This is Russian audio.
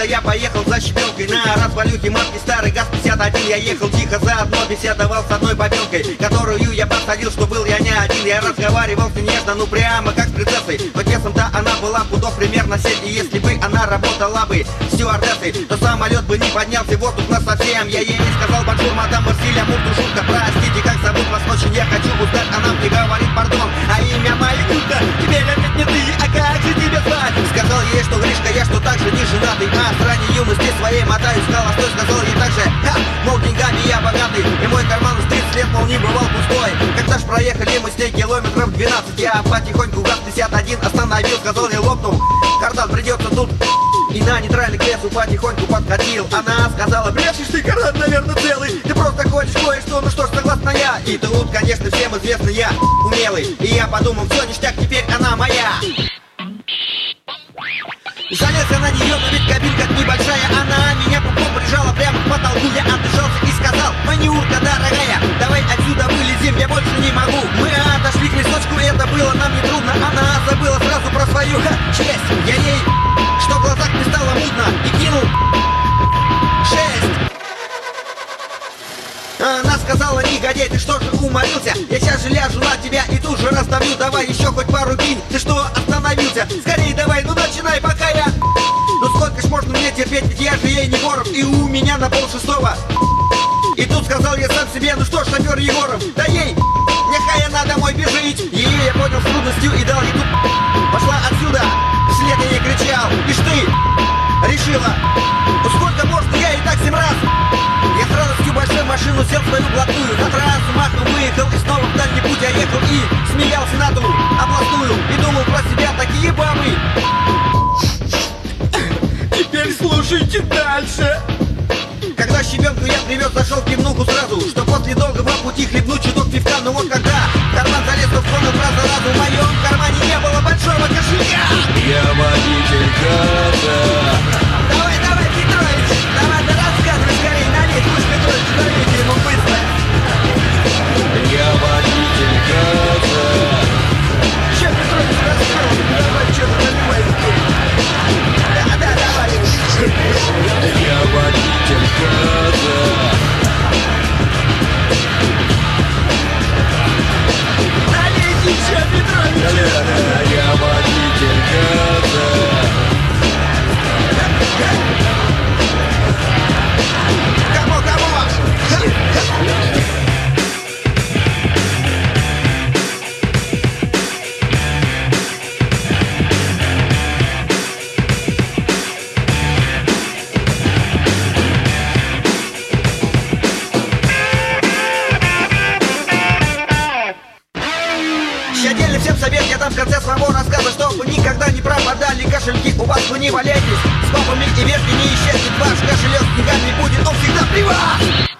я поехал за щебенкой на развалюхе марки старый ГАЗ-51. Я ехал тихо, заодно беседовал с одной бабенкой, которую я подсадил, что был я не один. Я разговаривал с ней нежно, ну прямо как с принцессой, но весом-то она была пудов примерно 7. И если бы она работала бы стюардессой, то самолет бы не поднялся в воздух насовсем. Я ей сказал: бонжур, мадам Марсиль, амурту, шутка, простите, как зовут вас, очень я хочу узнать. Она мне говорит: пардон, а имя мое Юлька, теперь опять не ты, а как же тебя звать? Сказал ей, что Гришка, я что так же не женатый, а с ранней юности своей мотаюсь холостой. Сказал ей также: мол, деньгами я богатый, и мой карман с 30 лет, мол, не бывал пустой. Когда ж проехали мы с ней километров 12, я потихоньку ГАЗ-51 остановил. Сказал ей: лопнул кардан, придется тут. И на нейтральный к лесу потихоньку подкатил. Она сказала: брешешь ты, кардан, наверное, целый, ты просто хочешь кое-что, ну что ж, согласна я. И тут, конечно, всем известно, я умелый, и я подумал: все, ништяк, теперь она моя. Залез я на нее, но ведь кабинка небольшая. Она меня пупком прижала прямо к потолку. Я отдышался и сказал: манюрка, дорогая, давай отсюда вылезем, я больше не могу. Мы отошли к лесочку, это было нам не трудно. Она забыла сразу про свою честь. Я ей, что в глазах не стало мутно, и кинул 6. Она сказала: негодяй, ты что же уморился? Я сейчас же ляжу на тебя и тут же раздавлю. Давай еще хоть пару кинь, ты что остановился? Скорее давай, ну начинай, пока я... Ну сколько ж можно мне терпеть, ведь я же ей не воров, и у меня на 5:30. И тут сказал я сам себе: ну что ж, шофер Егоров, да ей, нехай она домой бежит. Ее я понял с трудностью и дал ей тут. Пошла отсюда, вслед я ей кричал: ишь ты, решила, ну сколько можно, я и так 7 раз. Я с радостью большой машину сел в свою блатную, на трассу махом выехал и снова в дальний путь я ехал. И смеялся на ту областную, и думал про себя: такие бабы. Теперь слушайте дальше. Когда щебенку я привез, зашел в пивнуху сразу, что после долгого пути хлебнуть чуток пивка. Но вот когда в карман залез, то вспомнил про заразу. В моем кармане не было большого кошелька. Я водитель ГАЗа. Давай, давай, Петрович, давай, да рассказывай скорее, налей, пусть Петрович налейте ему быстро. Я водитель ГАЗа. Че, Петрович, рассказывай, давай, что-то наливай. Да, давай. Я водитель ГАЗа. Налейте еще, Петрович. Я водитель ГАЗа. Кому? Отдельный всем совет я там в конце своего рассказа, чтобы никогда не пропадали кошельки. У вас вы не валяйтесь, с папами и вверх не исчезнет ваш кошелек. С деньгами будет он всегда при вас.